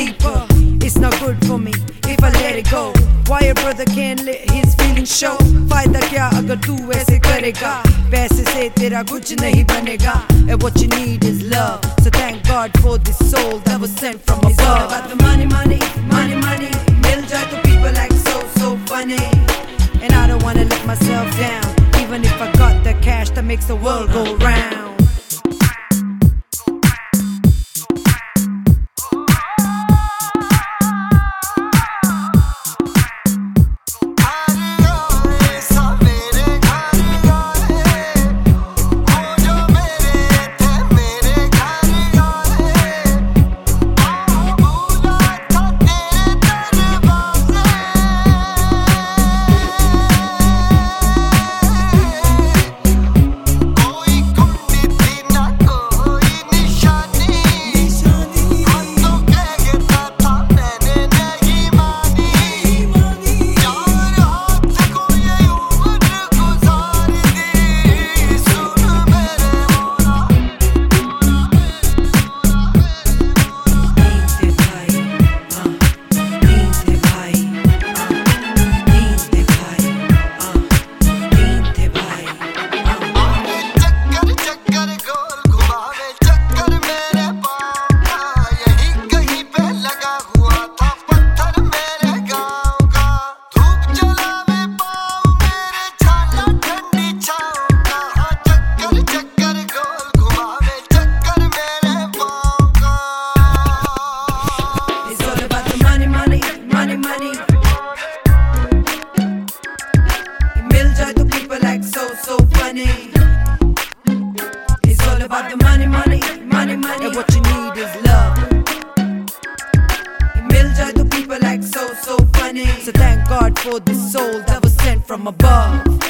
deeper. It's not good for me if I let it go. Why a brother can't let his feelings show? फायदा क्या अगर तू ऐसे करेगा? पैसे से तेरा कुछ नहीं बनेगा. And what you need is love. So thank God for this soul that was sent from above. It's all about the money, money, money, money. मिल जाए तो people act so funny. And I don't wanna let myself down, even if I got the cash that makes the world go round. It's all about the money, money, money, money. And what you need is love. मिल जाए तो people act so funny. So thank God for this soul that was sent from above.